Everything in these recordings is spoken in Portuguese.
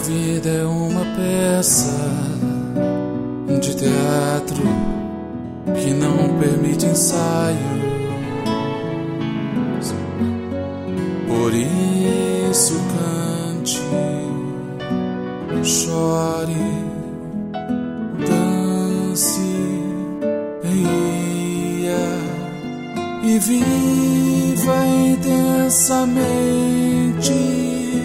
vida é uma peça de teatro que não permite ensaios. Por isso cante, chore, dance, ria e viva intensamente.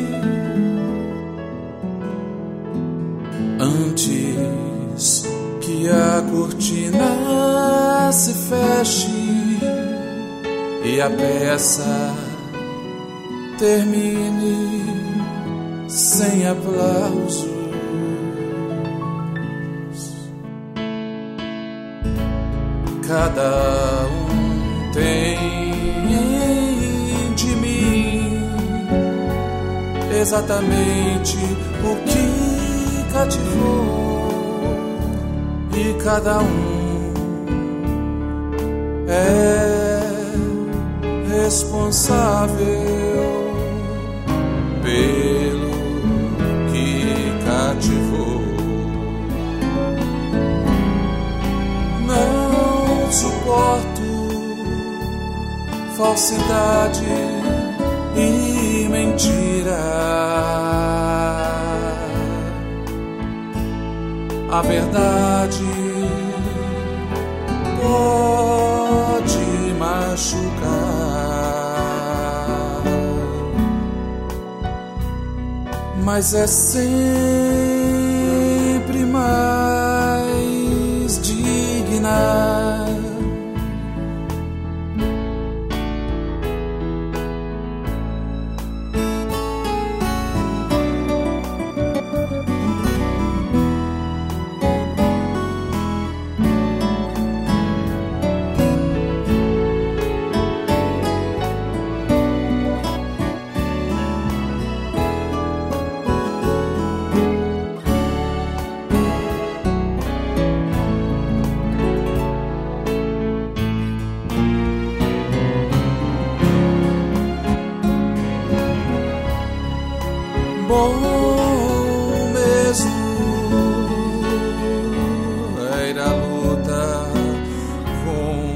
Antes que a cortina se feche e a peça termine sem aplausos. Cada um tem de mim exatamente o que cativou, e cada um é responsável pelo que cativou. Não suporto falsidade e mentira. A verdade pode machucar, mas é sempre mais digna. Bom mesmo é ir à luta com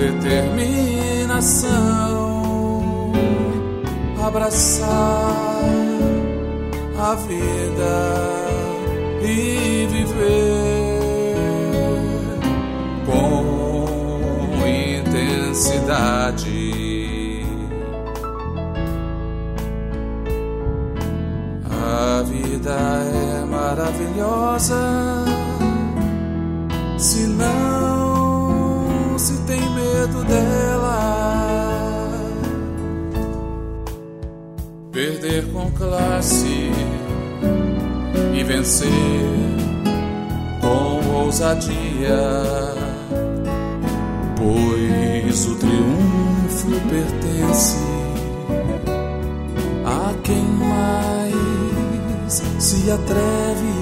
determinação, abraçar a vida e viver com intensidade. A vida é maravilhosa se não se tem medo dela. Perder com classe e vencer com ousadia, pois o triunfo pertence a quem mais se atreve.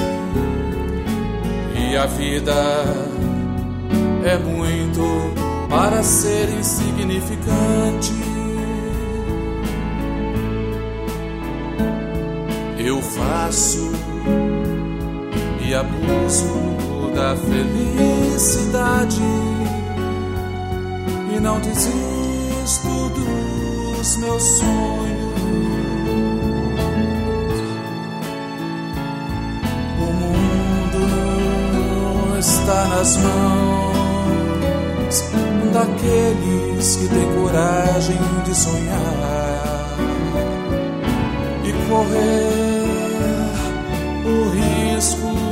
E a vida é muito para ser insignificante. Eu faço e abuso da felicidade e não desisto dos meus sonhos. Está nas mãos daqueles que têm coragem de sonhar e correr o risco